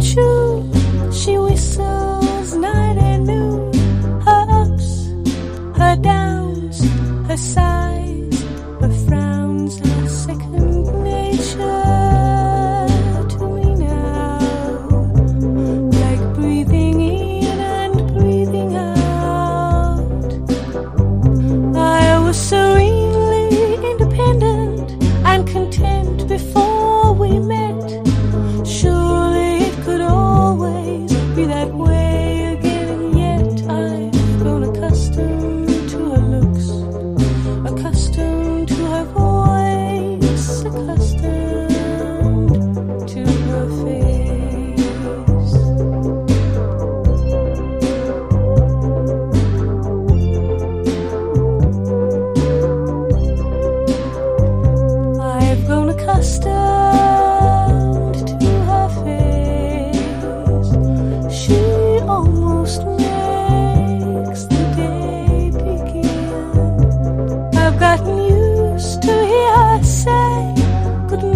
true. She whistles night and noon. Her ups, her downs, her sighs, her frowns are second nature to me now. Like breathing in and breathing out. I was serenely independent and content before we met. Surely it could always be that way again, yet I've grown accustomed to her looks, accustomed to her voice, accustomed to her face. I've grown accustomed